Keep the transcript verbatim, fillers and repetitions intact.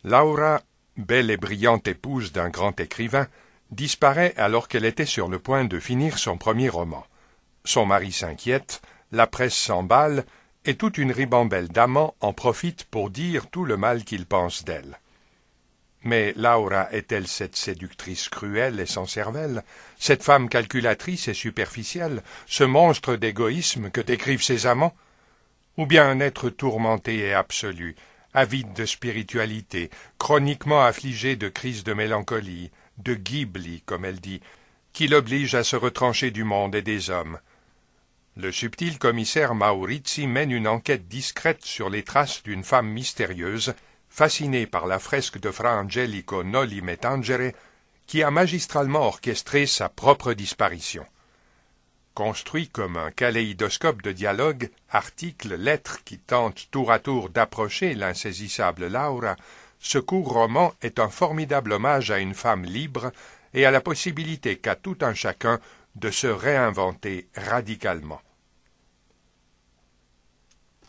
Laura, belle et brillante épouse d'un grand écrivain, disparaît alors qu'elle était sur le point de finir son premier roman. Son mari s'inquiète, la presse s'emballe, et toute une ribambelle d'amants en profite pour dire tout le mal qu'ils pensent d'elle. Mais Laura est-elle cette séductrice cruelle et sans cervelle, cette femme calculatrice et superficielle, ce monstre d'égoïsme que décrivent ses amants? Ou bien un être tourmenté et absolu, avide de spiritualité, chroniquement affligé de crises de mélancolie, de ghibli, comme elle dit, qui l'oblige à se retrancher du monde et des hommes? Le subtil commissaire Maurizi mène une enquête discrète sur les traces d'une femme mystérieuse, fascinée par la fresque de Fra Angelico Noli Me Tangere, qui a magistralement orchestré sa propre disparition. Construit comme un kaléidoscope de dialogues, articles, lettres qui tentent tour à tour d'approcher l'insaisissable Laura, ce court roman est un formidable hommage à une femme libre et à la possibilité qu'a tout un chacun de se réinventer radicalement.